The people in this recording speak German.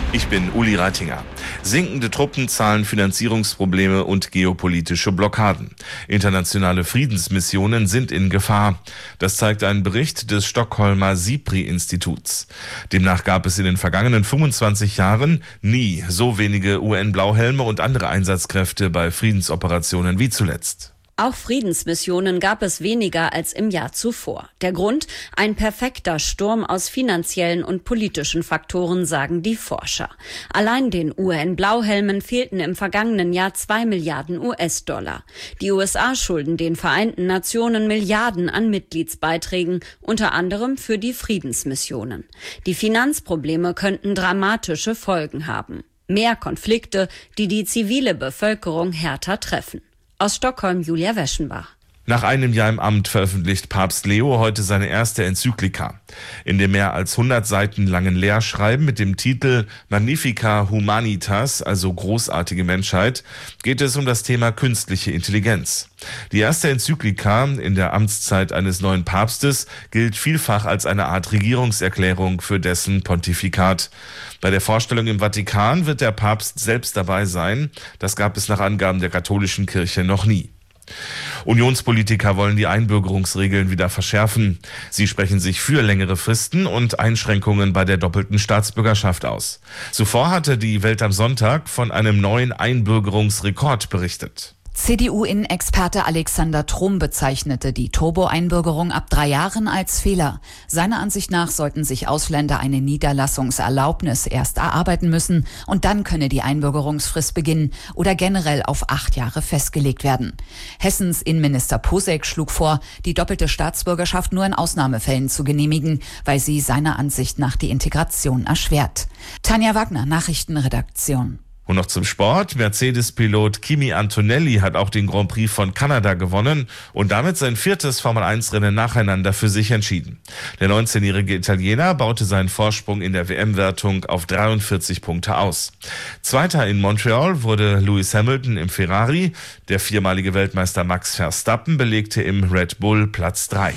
Ich bin Uli Reitinger. Sinkende Truppenzahlen, Finanzierungsprobleme und geopolitische Blockaden. Internationale Friedensmissionen sind in Gefahr. Das zeigt ein Bericht des Stockholmer SIPRI-Instituts. Demnach gab es in den vergangenen 25 Jahren nie so wenige UN-Blauhelme und andere Einsatzkräfte bei Friedensoperationen wie zuletzt. Auch Friedensmissionen gab es weniger als im Jahr zuvor. Der Grund? Ein perfekter Sturm aus finanziellen und politischen Faktoren, sagen die Forscher. Allein den UN-Blauhelmen fehlten im vergangenen Jahr 2 Milliarden US-Dollar. Die USA schulden den Vereinten Nationen Milliarden an Mitgliedsbeiträgen, unter anderem für die Friedensmissionen. Die Finanzprobleme könnten dramatische Folgen haben. Mehr Konflikte, die die zivile Bevölkerung härter treffen. Aus Stockholm, Julia Weschenbach. Nach einem Jahr im Amt veröffentlicht Papst Leo heute seine erste Enzyklika. In dem mehr als 100 Seiten langen Lehrschreiben mit dem Titel Magnifica Humanitas, also großartige Menschheit, geht es um das Thema künstliche Intelligenz. Die erste Enzyklika in der Amtszeit eines neuen Papstes gilt vielfach als eine Art Regierungserklärung für dessen Pontifikat. Bei der Vorstellung im Vatikan wird der Papst selbst dabei sein. Das gab es nach Angaben der katholischen Kirche noch nie. Unionspolitiker wollen die Einbürgerungsregeln wieder verschärfen. Sie sprechen sich für längere Fristen und Einschränkungen bei der doppelten Staatsbürgerschaft aus. Zuvor hatte die Welt am Sonntag von einem neuen Einbürgerungsrekord berichtet. CDU-Innenexperte Alexander Trom bezeichnete die Turbo-Einbürgerung ab 3 Jahren als Fehler. Seiner Ansicht nach sollten sich Ausländer eine Niederlassungserlaubnis erst erarbeiten müssen und dann könne die Einbürgerungsfrist beginnen oder generell auf 8 Jahre festgelegt werden. Hessens Innenminister Posek schlug vor, die doppelte Staatsbürgerschaft nur in Ausnahmefällen zu genehmigen, weil sie seiner Ansicht nach die Integration erschwert. Tanja Wagner, Nachrichtenredaktion. Und noch zum Sport. Mercedes-Pilot Kimi Antonelli hat auch den Grand Prix von Kanada gewonnen und damit sein 4. Formel-1-Rennen nacheinander für sich entschieden. Der 19-jährige Italiener baute seinen Vorsprung in der WM-Wertung auf 43 Punkte aus. Zweiter in Montreal wurde Lewis Hamilton im Ferrari. Der 4-malige Weltmeister Max Verstappen belegte im Red Bull Platz 3.